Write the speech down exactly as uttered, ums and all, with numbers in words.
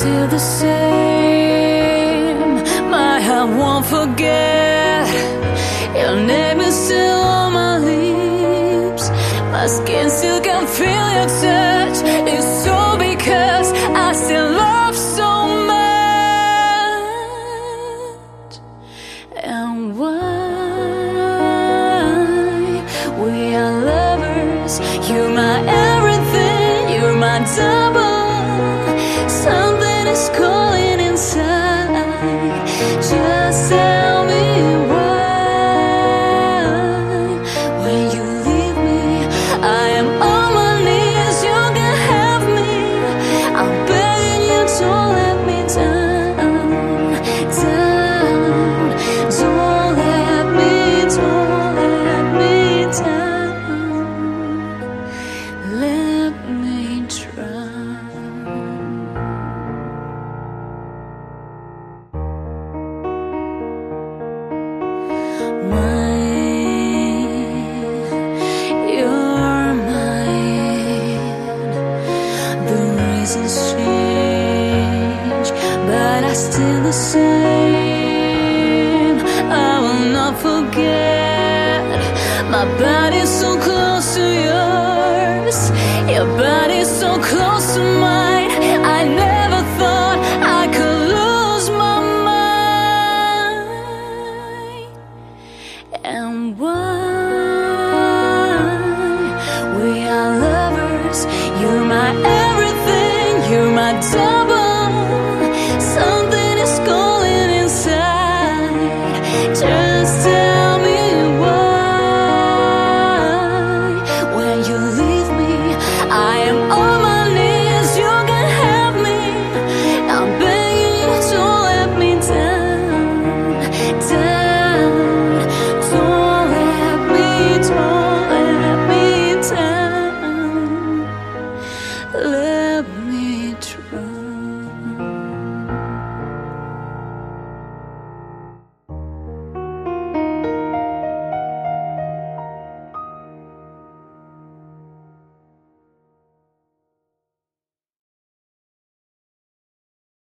still the same. My heart won't forget. Your name is still on my lips. My skin still can feel your touch. It's so because I still love so much. And why we are lovers? You're my everything. You're my double. Something is calling inside. Just tell me why. When you leave me, I am on my knees. You can have me. I'm begging you, don't let me down, down. Don't let me, don't let me down. Let me try. You're mine. The reasons change, but I still the same. I will not forget. My body's so close to yours. Your body's so close to mine. I never thought I could lose my mind. And why we are lovers? You're my everything. You're my double.